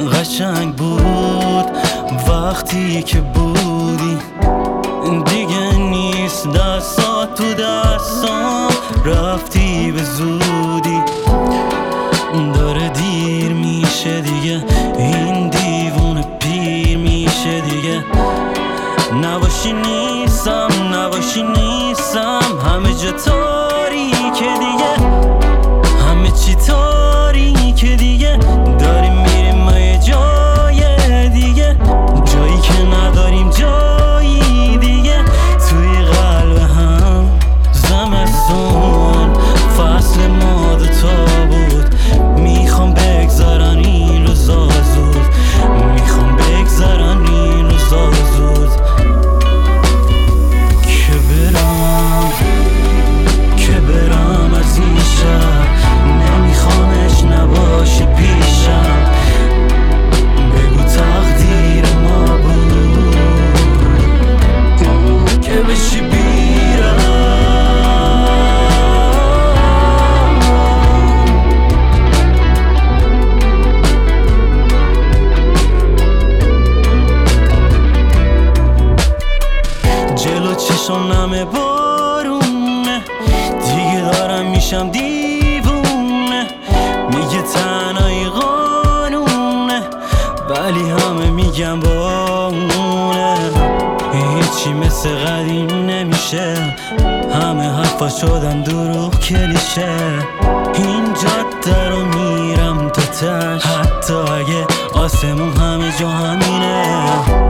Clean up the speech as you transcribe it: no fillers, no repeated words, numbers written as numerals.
قشنگ بود وقتی که بودی، دیگه نیست دستات تو دستام، رفتی به زودی. داره دیر میشه دیگه، این دیوونه پیر میشه دیگه. نباشی نیستم، نباشی نیستم، همه جا تاریکه دیگه، همه چی تاریکه دیگه. داریم میریم ما یه جای دیگه، جایی که نداریم جایی دیگه. توی قلب هم زمستون فصل ما دوتا بود، میخوام بگذارن این روزا زود، میخوام بگذارن این روزا زود. که برم از این شهر، نمیخوامش نباشی پیشم. بگو تقدیر ما بود که بشی بیرم. جلو چشم نمه بارونه، دیگه دارم میشم دیوونه. میگه تنهایی قانونه، ولی همه میگم بامونه. هیچی مثل قدیم نمیشه، همه حرفا شدن دروغ کلیشه. این جاده رو میرم تا تش، حتی اگه آسمون همه جا همینه.